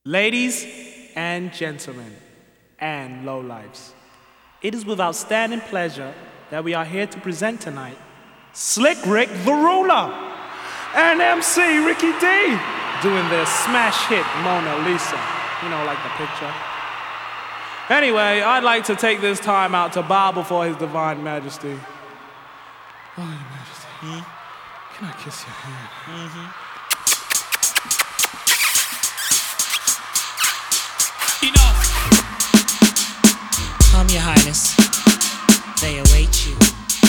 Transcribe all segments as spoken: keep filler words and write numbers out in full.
Ladies and gentlemen, and lowlifes, it is with outstanding pleasure that we are here to present tonight Slick Rick the Ruler and M C Ricky D doing their smash hit Mona Lisa. You know, like the picture. Anyway, I'd like to take this time out to bow before His Divine Majesty. Oh, Your Majesty, hmm? Can I kiss your hand? Mm-hmm. Enough! Come, Your Highness. They await you.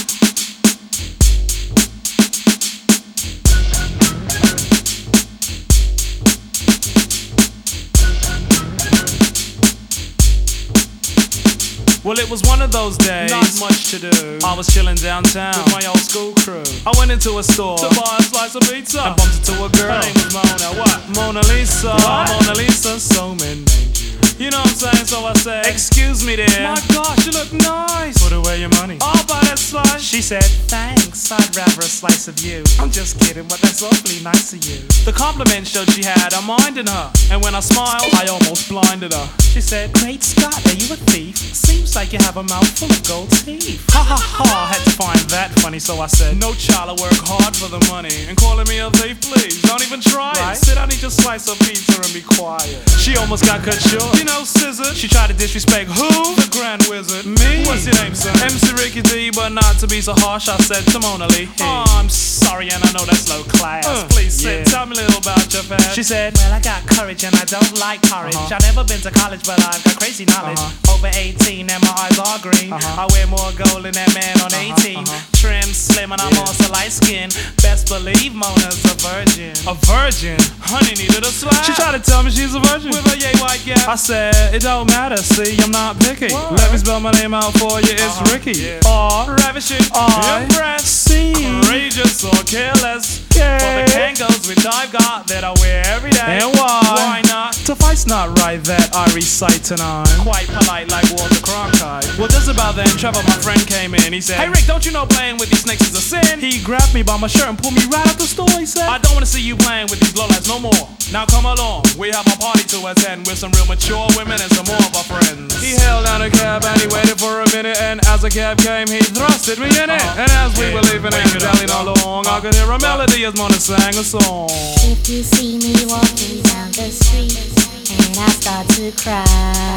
Well, it was one of those days, not much to do. I was chilling downtown with my old school crew. I went into a store to buy a slice of pizza and bumped into a girl. Her name was Mona. What? Mona Lisa. What? Mona Lisa. So many names. You know what I'm saying? So I said, excuse me there. My gosh, you look nice. Put away your money. I'll buy that slice. She said, thanks, I'd rather a slice of you. I'm just kidding, but that's awfully nice of you. The compliment showed she had a mind in her, and when I smiled, I almost blinded her. She said, great Scott, are you a thief? Seems like you have a mouth full of gold teeth. Ha ha ha, I had to find that funny, so I said, no child, I work hard for the money. And calling me a thief, please, don't even try right? it. Sit down, eat your slice of pizza and be quiet. She almost got cut short. You know, scissor. She tried to disrespect who? The Grand Wizard. Me? What's your name, son? M C Ricky D, but not to be so harsh, I said to Mona Lee. Hey. Oh, I'm sorry, and I know that's low class. Uh, Please sit, yeah. Tell me a little about your past. She said, well, I got courage and I don't like courage. Uh-huh. I've never been to college, but I've got crazy knowledge. Uh-huh. Over eighteen and my eyes are green. Uh-huh. I wear more gold than that man on uh-huh. eighteen. Uh-huh. Trim, slim, and I'm yeah. also light skinned. Best believe Mona's a virgin. A virgin? Honey needed a slap. She tried to tell me she's a virgin with a yay white gap. I said, it don't matter, see, I'm not picky. What? Let me spell my name out for you, it's uh-huh. Ricky. Yeah. R, ravishing, I, impressed, C, courageous or careless. Yeah. For the Kangos which I've got that I wear every day. And why? Why not? Suffice not right that I recite tonight. Quite polite like Walter Cronkite. Well, just about then, Trevor, my friend, came in. He said, hey Rick, don't you know playing with these snakes is a sin? He grabbed me by my shirt and pulled me right out the store. He said, I don't want to see you playing with these lowlifes no more. Now come along, we have a party to attend with some real mature women and some more of our friends. He held down a cab and he waited for a minute, and as the cab came, he thrusted me in it. Uh-huh. And as we yeah. were leaving and dallying along, uh-huh. I could hear a melody as Mona sang a song. If you see me walking down the street and I start to cry,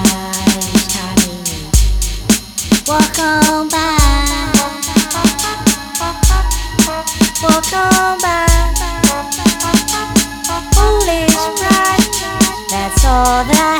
honey, walk on by, walk on by, foolish pride, that's all that I